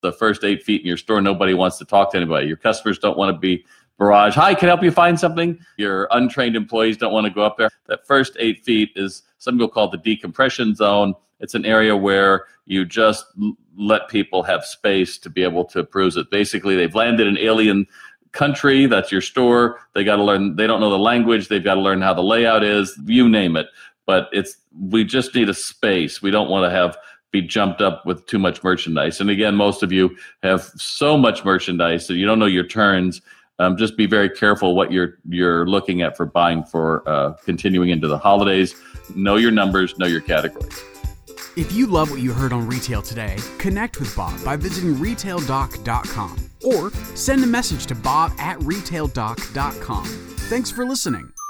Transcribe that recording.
the first 8 feet in your store, nobody wants to talk to anybody. Your customers don't want to be barrage. Hi, can I help you find something? Your untrained employees don't want to go up there. That first 8 feet is, some people call it the decompression zone. It's an area where you just let people have space to be able to peruse it. Basically, they've landed in alien country. That's your store. They got to learn. They don't know the language. They've got to learn how the layout is. You name it. But we just need a space. We don't want to be jumped up with too much merchandise. And again, most of you have so much merchandise that you don't know your turns. Just be very careful what you're looking at for buying for continuing into the holidays. Know your numbers, know your categories. If you love what you heard on Retail Today, connect with Bob by visiting retaildoc.com or send a message to bob@retaildoc.com. Thanks for listening.